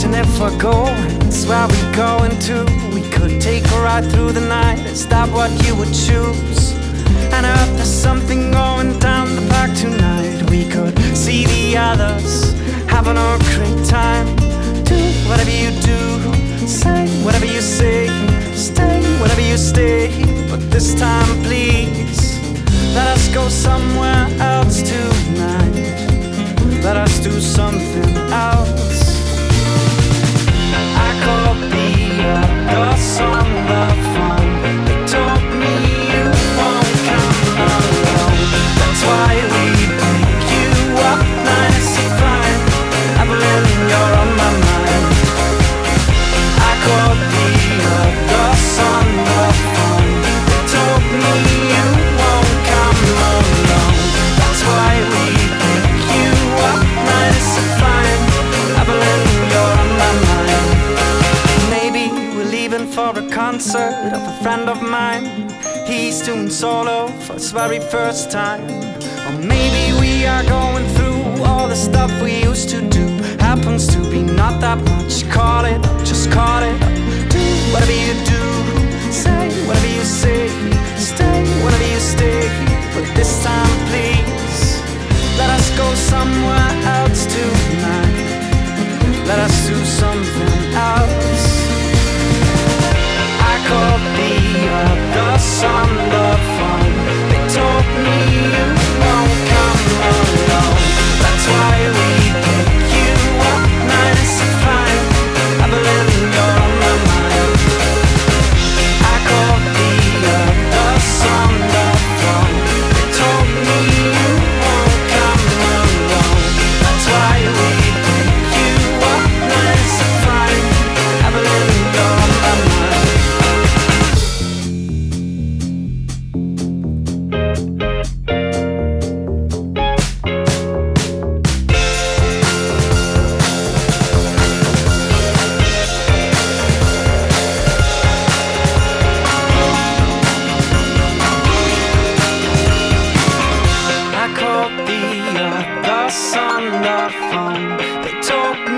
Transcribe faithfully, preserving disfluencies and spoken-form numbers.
And if we're going, it's where we're going to. We could take a ride through the night. Is that what you would choose? And I heard there's something going down the park tonight. We could see the others having a great time. Do whatever you do, say whatever you say, stay whatever you stay. But this time please, let us go somewhere else tonight. Let us do something else. I called the others on the phone. They told me you won't come alone. That's why we pick you up nice and fine. Evelyn, you're on my mind. I called the others on the phone. They told me you won't come alone. That's why we pick you up nice and fine. Evelyn, you're on my mind. Maybe we're leaving for a concert of a friend of mine. He's doing solo for his very first time. Or maybe we are going through all the stuff we used to do. Happens to be not that much. Call it, just call it. Do whatever you do, say whatever you say, stay whenever you stay. But this time please, let us go somewhere else tonight. Let us do something else. I called the others on the phone. They told me you won't come alone. That's why we pick you up nice and fine. Evelyn, you're on my mind. I called the others on the phone. They told me you won't come alone. That's why we pick you up nice and fine. Evelyn, you're on my mind. I called the others on the phone. They told